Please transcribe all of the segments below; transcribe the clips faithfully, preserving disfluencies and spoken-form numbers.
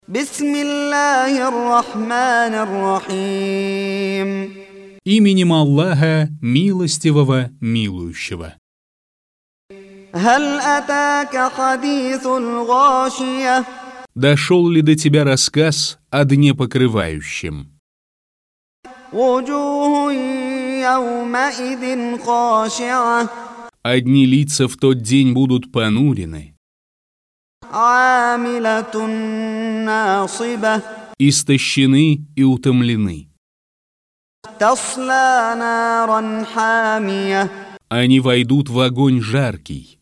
Бисмиллахир-рахманир-рахим. Именем Аллаха, милостивого, милующего. Халь атака хадисуль гашия. Дошел ли до тебя рассказ о дне покрывающем? Вуджуху яумаидин хашиа. Одни лица в тот день будут понурены, Амилатун насиба. истощены и утомлены. Тасла наран хамия. Они войдут в огонь жаркий.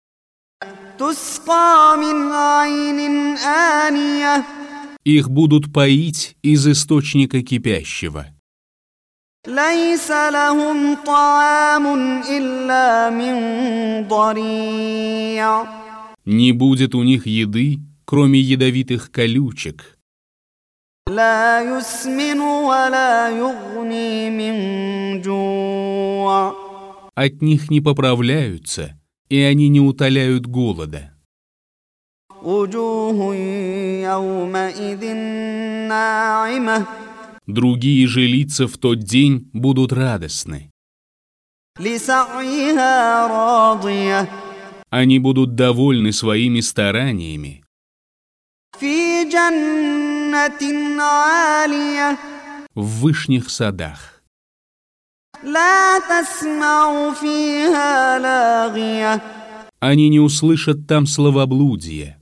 Тусқа мин айнин ания. Их будут поить из источника кипящего. Лайса лахум таамун илля мин дария. Не будет у них еды, кроме ядовитых колючек. Ла юсмину ва ла югни мин джуа. От них не поправляются, и они не утоляют голода. Вуджуху яумаидин наима. Другие же лица в тот день будут радостны. Лисаиха радия. Они будут довольны своими стараниями Фи джаннатин алия. в вышних садах. Ла тасмау фиха лагия. Они не услышат там словоблудия.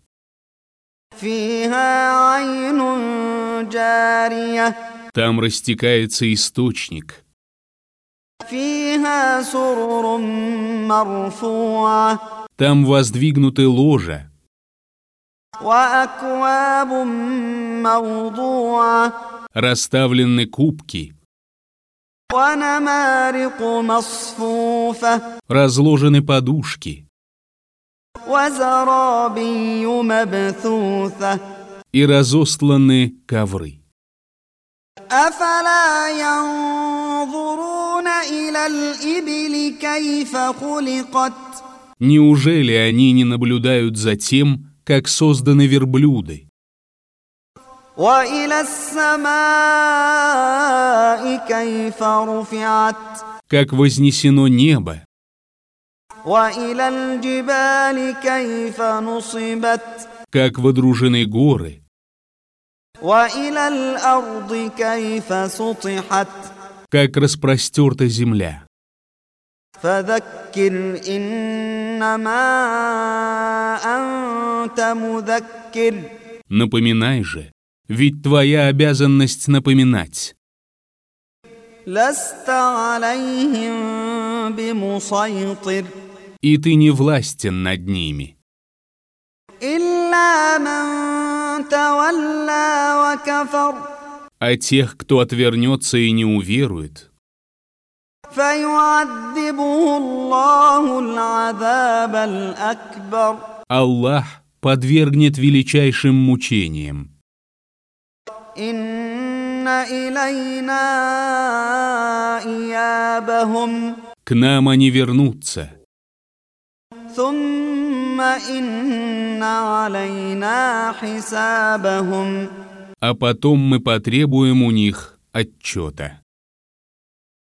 Фиха айнун джария. Там растекается источник. Фиха сурурум марфуа. Там воздвигнуты ложа, Ва аквабум мавдуа. расставлены кубки, Ва намарику масфуфа. разложены подушки Ва зарабию мабтуфа. и разостланы ковры. أفلا ينظرون إلى الإبل كيف خلقت. Неужели они не наблюдают за тем, как созданы верблюды, وإلى السماء كيف رفعت. как вознесено небо, وإلى الجبال كيف نصبت. как водружены горы, وإلى الأرض كيف سطحت. как распростерта земля? فذكر إنما أنت مذكر. Напоминай же, ведь твоя обязанность напоминать. لست عليهم بمسيطر. И ты не властен над ними. إلا من تولى وكفر. А тех, кто отвернется и не уверует, فيعذبه الله العذاب الأكبر. Аллах подвергнет величайшим мучениям. إن إلينا إيابهم. К нам они вернутся, ثم إن علينا حسابهم. а потом мы потребуем у них отчета.